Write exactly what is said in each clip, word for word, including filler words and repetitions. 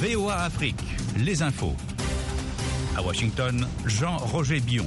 V O A Afrique, les infos. À Washington, Jean-Roger Bion.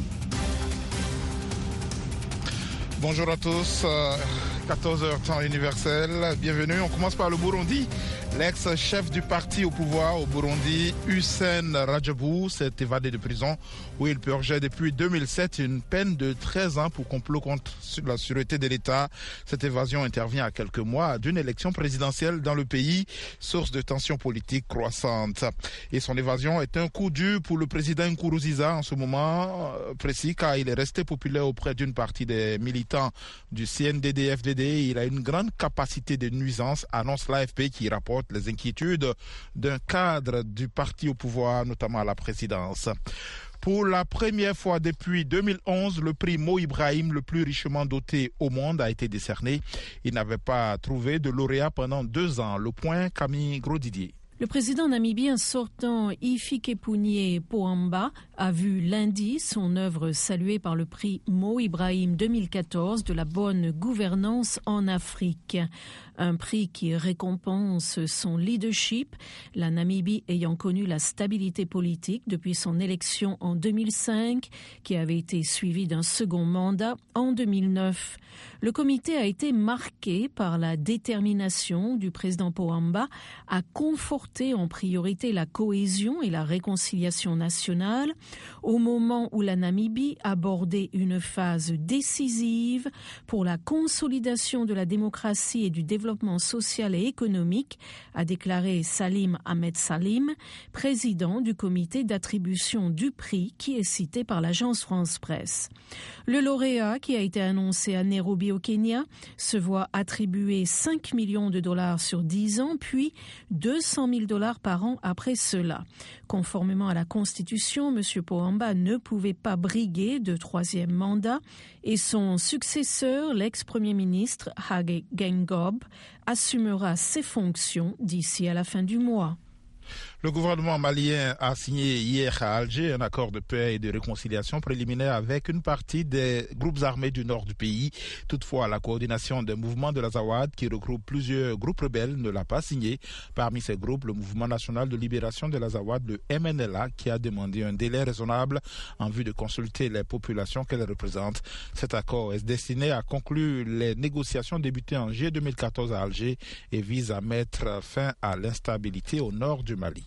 Bonjour à tous, euh, quatorze heures temps universel, bienvenue. On commence par le Burundi. L'ex-chef du parti au pouvoir au Burundi, Hussein Radjabou, s'est évadé de prison où il purgeait depuis deux mille sept une peine de treize ans pour complot contre la sûreté de l'État. Cette évasion intervient à quelques mois d'une élection présidentielle dans le pays, source de tensions politiques croissantes. Et son évasion est un coup dur pour le président Nkurunziza en ce moment précis, car il est resté populaire auprès d'une partie des militants du C N D D F D D. Il a une grande capacité de nuisance, annonce l'A F P qui rapporte les inquiétudes d'un cadre du parti au pouvoir, notamment à la présidence. Pour la première fois depuis deux mille onze, le prix Mo Ibrahim, le plus richement doté au monde, a été décerné. Il n'avait pas trouvé de lauréat pendant deux ans. Le point, Camille Grosdidier. Le président namibien sortant Hifikepunye Pohamba a vu lundi son œuvre saluée par le prix Mo Ibrahim deux mille quatorze de la bonne gouvernance en Afrique. Un prix qui récompense son leadership, la Namibie ayant connu la stabilité politique depuis son élection en deux mille cinq, qui avait été suivie d'un second mandat en deux mille neuf. Le comité a été marqué par la détermination du président Pohamba à conforter en priorité la cohésion et la réconciliation nationale au moment où la Namibie abordait une phase décisive pour la consolidation de la démocratie et du développement social et économique, a déclaré Salim Ahmed Salim, président du comité d'attribution du prix qui est cité par l'agence France Presse. Le lauréat, qui a été annoncé à Nairobi au Kenya, se voit attribuer cinq millions de dollars sur dix ans, puis deux cent mille dollars par an après cela. Conformément à la Constitution, M. Pohamba ne pouvait pas briguer de troisième mandat et son successeur, l'ex-premier ministre Hage Geingob, assumera ses fonctions d'ici à la fin du mois. Le gouvernement malien a signé hier à Alger un accord de paix et de réconciliation préliminaire avec une partie des groupes armés du nord du pays. Toutefois, la coordination des mouvements de l'Azawad, qui regroupe plusieurs groupes rebelles, ne l'a pas signé. Parmi ces groupes, le Mouvement national de libération de l'Azawad, le M N L A, qui a demandé un délai raisonnable en vue de consulter les populations qu'elle représente. Cet accord est destiné à conclure les négociations débutées en juillet deux mille quatorze à Alger et vise à mettre fin à l'instabilité au nord du Mali.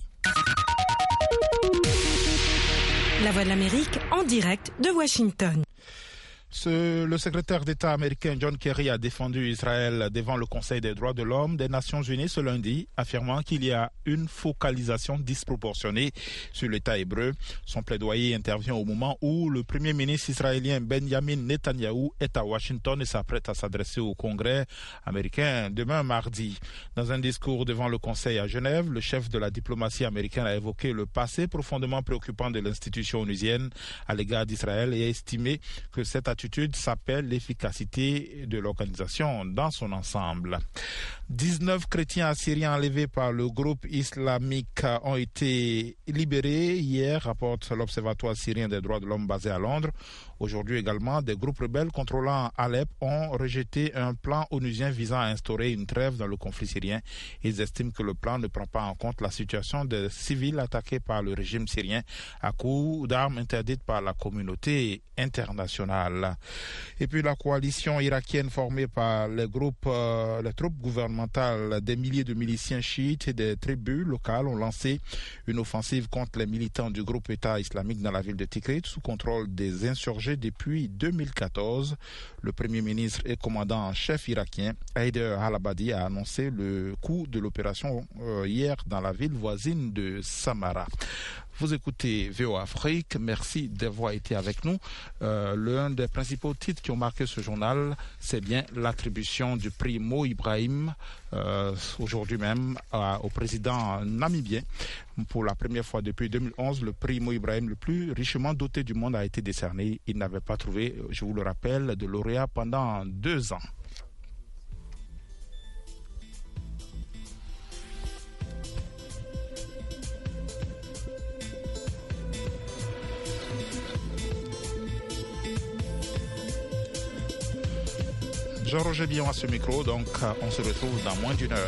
La Voix de l'Amérique en direct de Washington. Ce, le secrétaire d'État américain John Kerry a défendu Israël devant le Conseil des droits de l'homme des Nations Unies ce lundi, affirmant qu'il y a une focalisation disproportionnée sur l'État hébreu. Son plaidoyer intervient au moment où le premier ministre israélien Benjamin Netanyahou est à Washington et s'apprête à s'adresser au Congrès américain demain mardi. Dans un discours devant le Conseil à Genève, le chef de la diplomatie américaine a évoqué le passé profondément préoccupant de l'institution onusienne à l'égard d'Israël et a estimé que cette attitude s'appelle l'efficacité de l'organisation dans son ensemble. dix-neuf chrétiens assyriens enlevés par le groupe islamique ont été libérés hier, rapporte l'Observatoire syrien des droits de l'homme basé à Londres. Aujourd'hui également, des groupes rebelles contrôlant Alep ont rejeté un plan onusien visant à instaurer une trêve dans le conflit syrien. Ils estiment que le plan ne prend pas en compte la situation des civils attaqués par le régime syrien à coups d'armes interdites par la communauté internationale. Et puis la coalition irakienne formée par les groupes, euh, les troupes gouvernementales, des milliers de miliciens chiites et des tribus locales ont lancé une offensive contre les militants du groupe État islamique dans la ville de Tikrit sous contrôle des insurgés depuis deux mille quatorze. Le premier ministre et commandant en chef irakien Haider al-Abadi a annoncé le coup de l'opération euh, hier dans la ville voisine de Samara. Vous écoutez V O A Afrique, merci d'avoir été avec nous. Euh, L'un des principaux titres qui ont marqué ce journal, c'est bien l'attribution du prix Mo Ibrahim, euh, aujourd'hui même, euh, au président namibien. Pour la première fois depuis deux mille onze, le prix Mo Ibrahim, le plus richement doté du monde, a été décerné. Il n'avait pas trouvé, je vous le rappelle, de lauréat pendant deux ans. Jean-Roger Bion à ce micro, donc on se retrouve dans moins d'une heure.